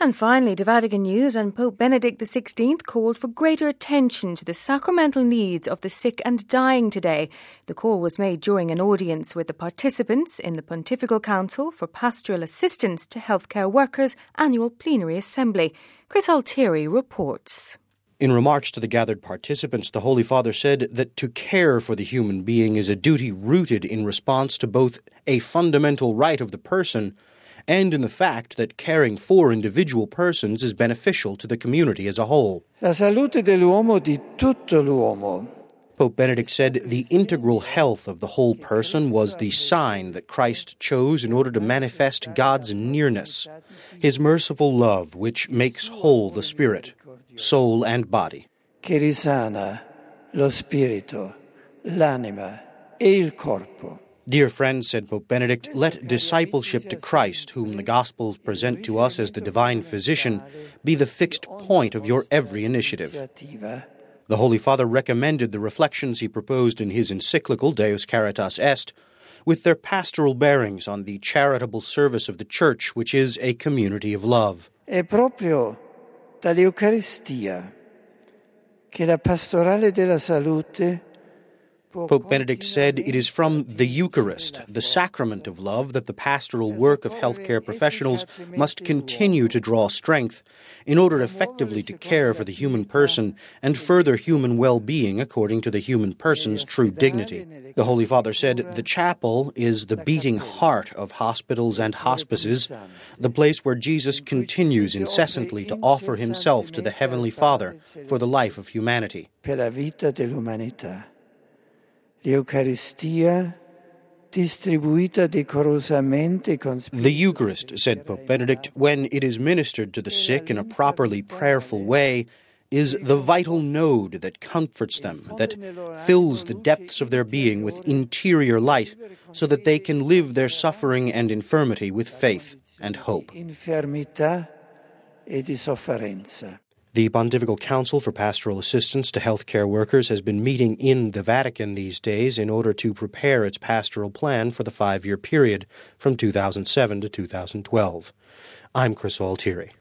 And finally, to Vatican News, and Pope Benedict XVI called for greater attention to the sacramental needs of the sick and dying today. The call was made during an audience with the participants in the Pontifical Council for Pastoral Assistance to Healthcare Workers annual plenary assembly. Chris Altieri reports. In remarks to the gathered participants, the Holy Father said that to care for the human being is a duty rooted in response to both a fundamental right of the person and in the fact that caring for individual persons is beneficial to the community as a whole. La salute dell'uomo di tutto l'uomo. Pope Benedict said the integral health of the whole person was the sign that Christ chose in order to manifest God's nearness, his merciful love which makes whole the spirit, soul and body. Che risana lo spirito, l'anima e il corpo. Dear friends, said Pope Benedict, let discipleship to Christ, whom the Gospels present to us as the divine physician, be the fixed point of your every initiative. The Holy Father recommended the reflections he proposed in his encyclical Deus Caritas Est, with their pastoral bearings on the charitable service of the Church, which is a community of love. È proprio dall'Eucaristia che la pastorale della salute. Pope Benedict said it is from the Eucharist, the sacrament of love, that the pastoral work of healthcare professionals must continue to draw strength in order effectively to care for the human person and further human well-being according to the human person's true dignity. The Holy Father said the chapel is the beating heart of hospitals and hospices, the place where Jesus continues incessantly to offer himself to the Heavenly Father for the life of humanity. L'Eucaristia distribuita decorosamente. The Eucharist, said Pope Benedict, when it is ministered to the sick in a properly prayerful way, is the vital node that comforts them, that fills the depths of their being with interior light, so that they can live their suffering and infirmity with faith and hope. Infermità e di sofferenza. The Pontifical Council for Pastoral Assistance to Healthcare Workers has been meeting in the Vatican these days in order to prepare its pastoral plan for the 5-year period from 2007 to 2012. I'm Chris Altieri.